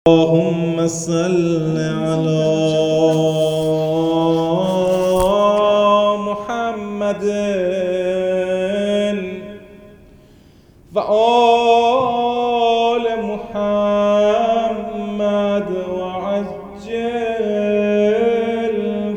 اللهم صل على محمد وآل محمد وعجل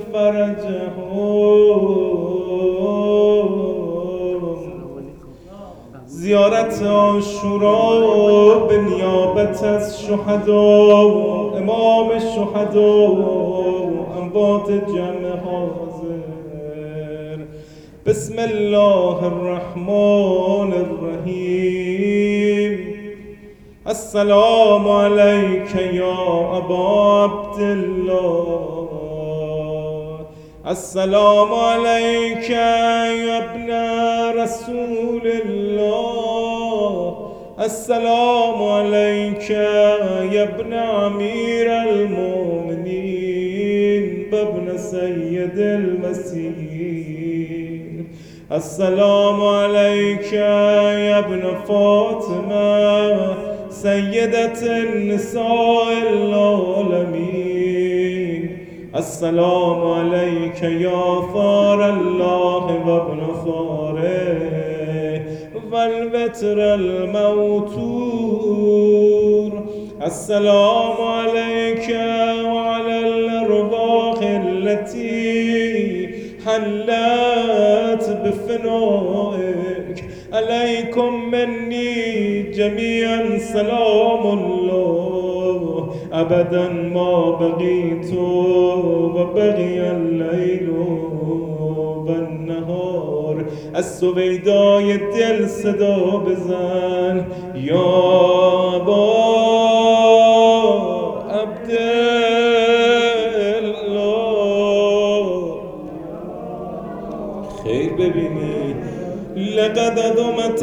فرجهم. زیارت عاشورا به نیابت از شهدا، امام شهدا، اموات جمع حاضر. بسم الله الرحمن الرحیم. السلام علیک یا ابا عبدالله، السلام علیک یا ابن رسول الله، السلام علیک یا ابن امیر المؤمنین و ابن سید المسیحین، السلام علیک یا ابن فاطمه سیدة النساء العالمین، السلام علیک یا ثار الله و ابن ثاره و الوتر الموتور، السلام علیک و علی الارواح التي حلت بفنائك، علیکم منی جمیعا سلام الله ابدا ما بقیت و بقی اللیل و النهار. از سویدای دل صدا بزن یا ابا عبدالله. خیر ببینی. لقد عظمت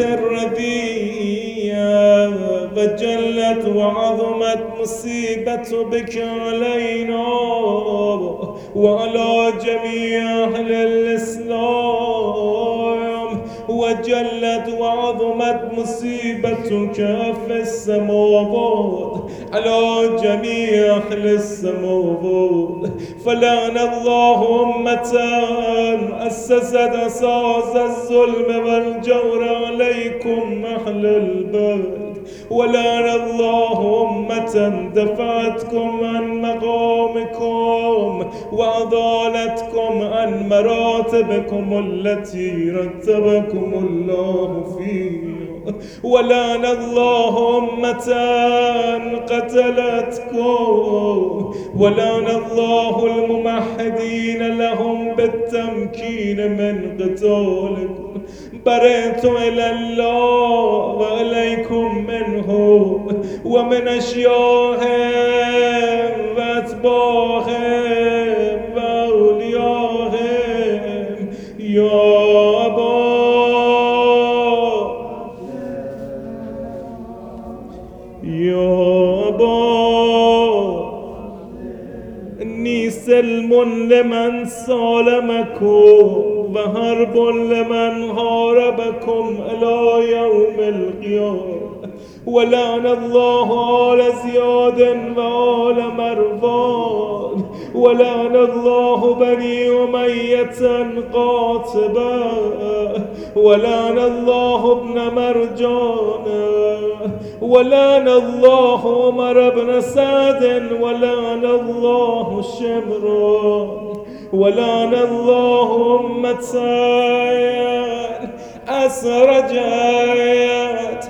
الرذیة و جلت و عظمت مصیبت بک علینا و علی جمیع اهل الاسلام، و جلت و عظمت مصیبتک فی السماوات علی جمیع اهل السماوات. فلعن الله امة اسست اساس الظلم والجور علیکم اهل البيت، ولعن الله امة دفعتكم عن مقامكم وأضالتكم عن مراتبكم التي رتبكم الله فيها، ولعن الله أمة قتلتكم، ولعن الله الممهدين لهم بالتمكين من قتالكم. برئت إلى الله وإليكم منه ومن أشياعهم وأتباعهم وأوليائهم يا أبا إني سلم لمن سالمكم وحرب لمن حاربكم إلى يوم القيامة. ولعن الله آل زياد وآل مروان، ولعن الله بني أمية قاتبا، ولعن الله ابن مرجان، ولعن الله عمر بن سعد، ولعن الله شمران، ولعن الله أمة أسرجت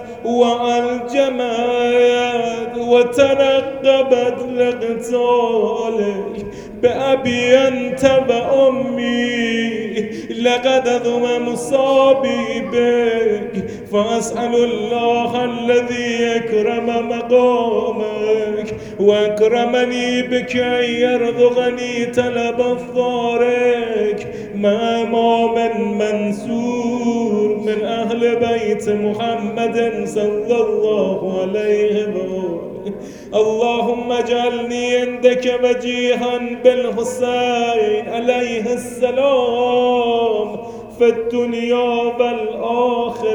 وألجمت وترقبت لقتالك بأبي أنت وأمي. لقد عظم مصابي بك، فأسأل الله الذي أكرم مقامك وأكرمني بك أن يرزقني طلب الثارك مع إمام منصور من أهل بيت محمد صلى الله عليه وسلم. اللهم اجعلني عندك وجيها بالحسين عليه السلام في الدنيا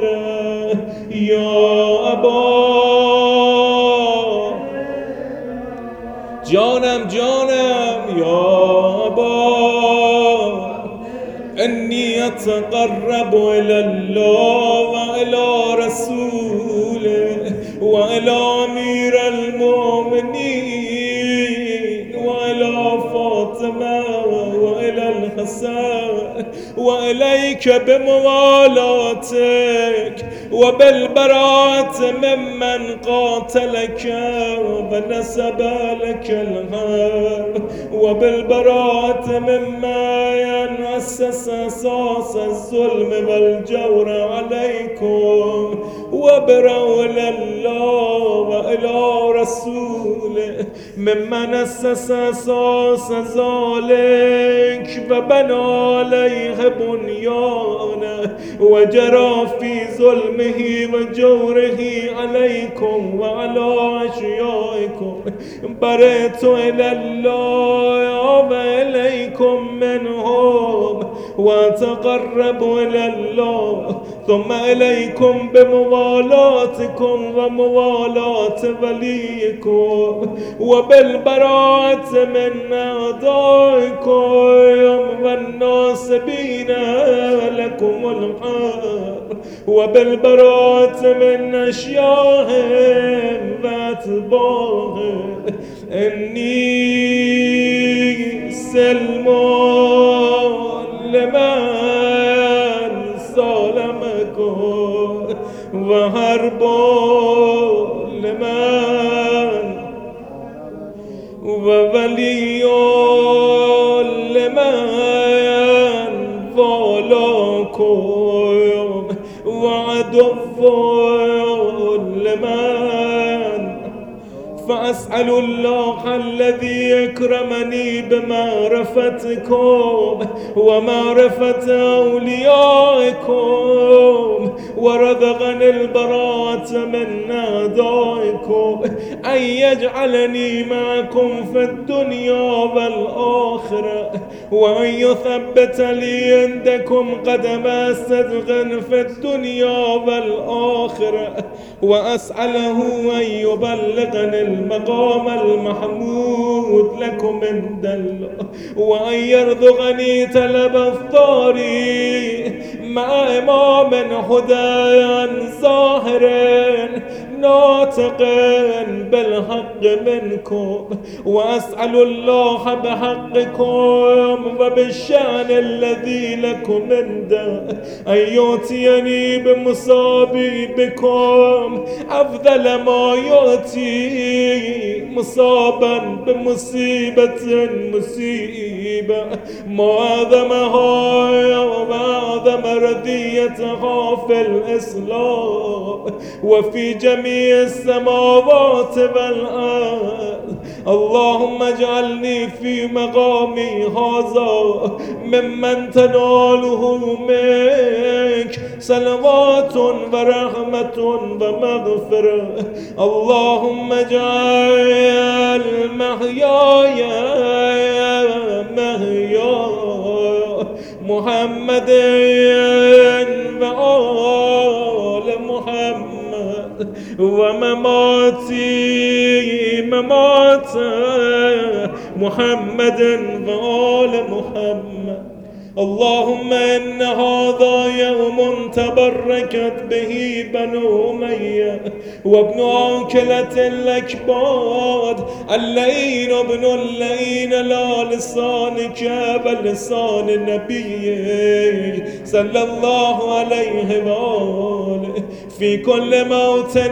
والآخرة يا أبا جانم يا أبا إني أتقرب إلى الله وإلى رسوله وإلى أمير المؤمنين وإلى فاطمة وإلى الحسن وإليك بموالاتك وبالبراءة ممن قاتلك ونسب لك الهر وبالبراءة ممن أسس أساس الظلم والجور عليكم وبروا إلى الله وإلى رسوله ممن أسس أساس ذلك وبنى عليه بنيانه وجرى في ظلمه وجوره عليكم وعلى أشيائكم برئت إلى الله وإليكم منهم وأتقرب إلى الله ثم إليكم بموالاتكم وموالاة وليكم وبالبراءة من أعدائكم والناصبين لكم الحق وبالبراءة من أشياهم وأتباعهم إني سلم لمن ظلمكم وحرب لمن وولي لمن والاكم وعدو لمن فأسأل الله الذي أكرمني بمعرفتكم ومعرفة أوليائكم ورزقني البراءة من أعدائكم أن يجعلني معكم في الدنيا والآخرة وأن يثبت لي عندكم قدم صدق في الدنيا والآخرة وأسأله أن يبلغني المقام المحمود لكم عند الله وأن يرزقني تلب الثاري مع إمام هدى ظاهر ناطق بالحق منكم وأسأل الله بحقكم وبالشأن الذي لكم عنده أن يؤتيني بمصابي بكم أفضل ما يؤتي مصابا بمصيبة مصيبة ما أعظمها وأعظم رضيتها في الإسلام وفي جميع السماوات والأرض اللهم اجعلني في مقامي هذا ممن تناله منك صلوات ورحمة ومغفرة اللهم اجعل محياي محيا محمد وآل محمد ومماتي ممات محمد وآل محمد اللهم إن هذا يوم تبركت به بنو أمية وابن عاكلة الأكباد اللئين ابن اللئين لا لسانك بلسان النبي صلى الله عليه وآله في كل موطن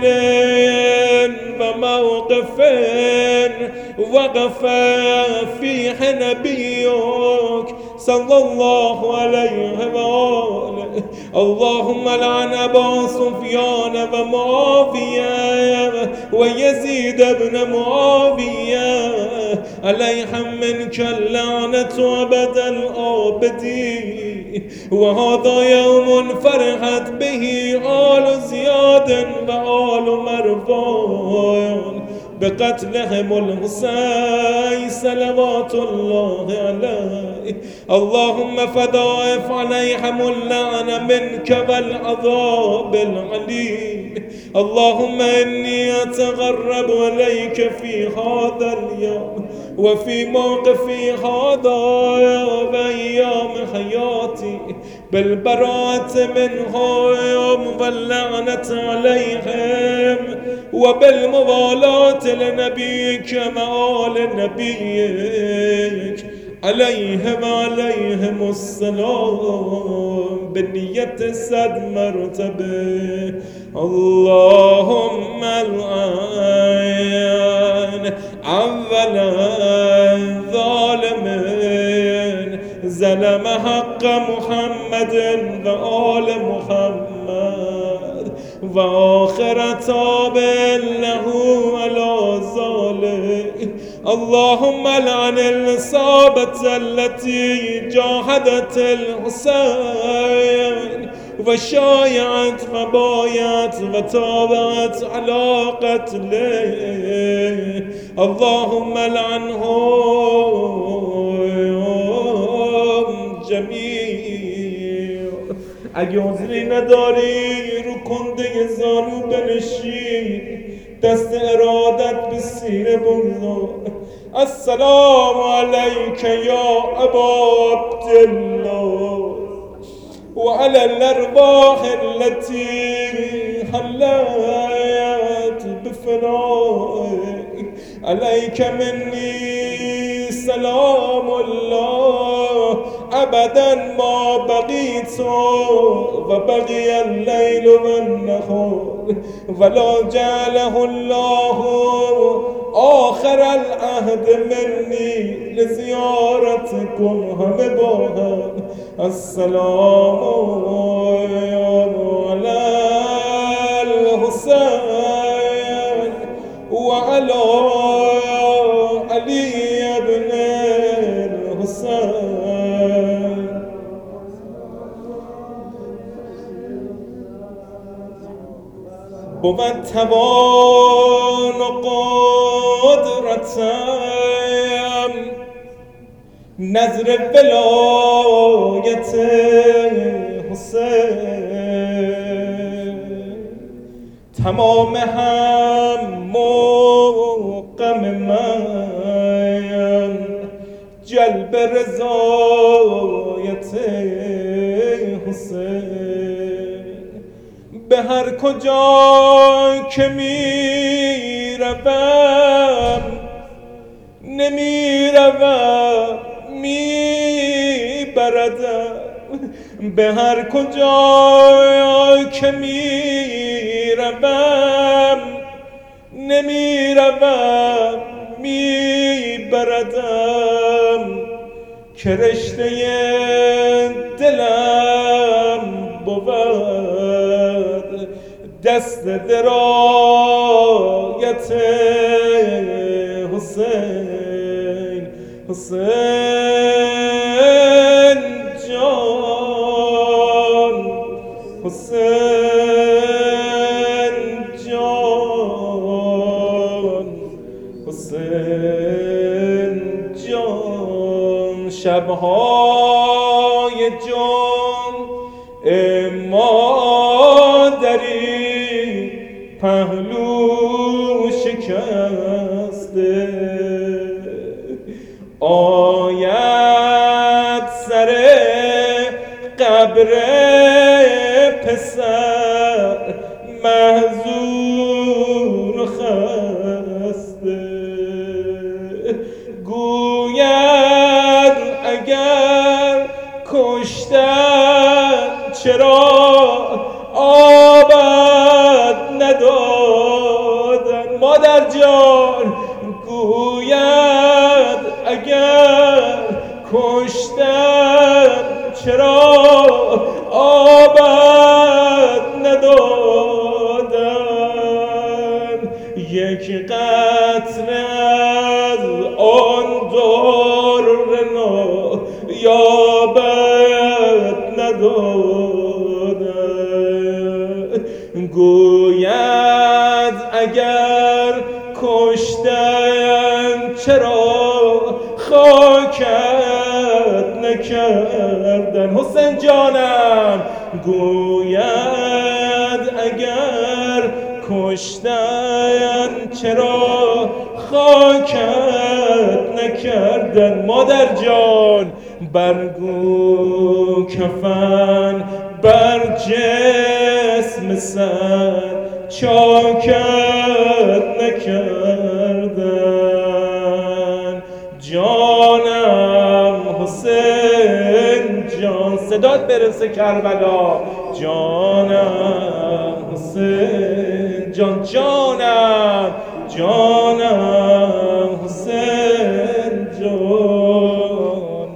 وموقف وقف فيه نبيك صلى الله عليه وآله اللهم لعن أبا سفيان ومعاوية ويزيد بن معاوية عليهم منك اللعنة أبد الآبدين وهذا يوم فرحت به آل زياد وآل مروان بقتلهم الحسين صلوات الله عليه اللهم فضاعف عليهم اللعنة منك والعذاب العليم اللهم إني أتقرب إليك في هذا اليوم وفي موقفي هذا وأيام حياتي بالبراءة منهم واللعنة عليهم وبالموالاة لنبيك مع آل نبيك عليهم السلام بالنية 100 مرتبة. اللهم الآن أولا ظالم ظلم حق محمد وآل محمد وآخر تاب له على ذلك. اللهم لعن الإصابة التي جاهدت الحسين وشايعت وبايعت وتابعت على قتله. اللهم لعنهم جميع. اگه عذری نداری رو کنده زانو بنشین، دست ارادت به سینه بگذار. السلام علیک یا ابا عبدالله وعلى الأرواح التي حلت بفنائك. عليك مني سلام الله أبدا ما بقيت وبقي الليل والنهار، ولا جعله الله آخر العهد مني لزيارتكم همه با هم. السلام على الحسين وعلى علي بن الحسين. بود توان و قدرتم نظر ولایت حسین، تمام هم و غم من جلب رضایت حسین. به هر کجا که می روم نمی روم می بردم. به هر کجا که می روم نمی روم می بردم. که رشته دلم بود دست درایت حسین. حسین جان، حسین جان، حسین جان. شبهای جان مادری پهلو شکسته، آید سر قبر پسر محزون و خسته. گوید اگر کشتن چرا آبد ندادن. مادر جان گوید اگر کشتن چرا آبد ندادن. یک قطره از آن در یابد ندادن. گوید اگر کشتن چرا خاکت نکردن. حسین جانم گوید اگر کشتن چرا خاکت نکردن مادر جان برگو کفن بر جسم سر چاکت نکردن جانم حسین جان صدات برسه کربلا جانم حسین جان جانم حسین جان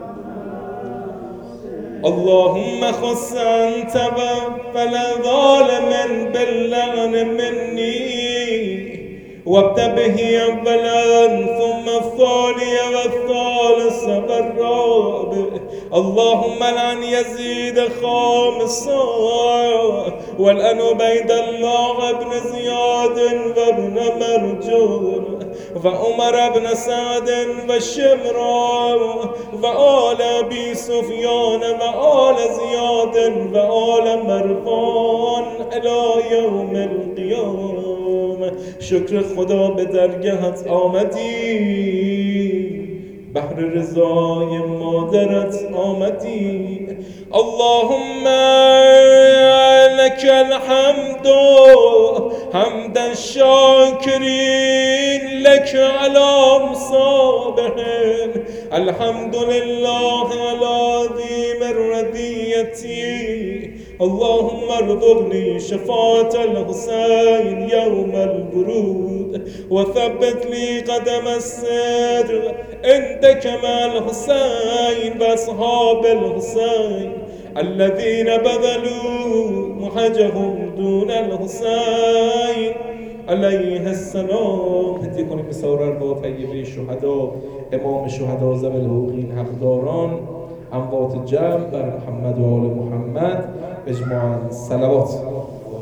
اللهم خص انت وفل ظالم باللعن مني وابدأ به أولا ثم الثاني والثالث والرابع اللهم لعن يزيد خامسا والآن عبيد الله بن زياد وابن مرجون وعمر بن سعد وشمرا وآل أبي سفيان وآل زياد وآل مروان إلى يوم القيامة شکر خدا به درگهت آمدی بهر رضای مادرت آمدی اللهم لك الحمد حمدا الشاكرين لك على مصابهم الحمد لله على عظيم الردية اللهم ارزقني شفاعة الحسين يوم الورود وثبت لي قدم الصدق عندك مع الحسين وأصحاب الحسين الذين بذلوا محجهم دون الحسين علیه السلام. هدیه کنیم به سایر ارواح طیبه شهدا امام شهدا ذوی الحقوقین حقداران اموات جمع بر محمد و آل محمد اجماعاً صلوات.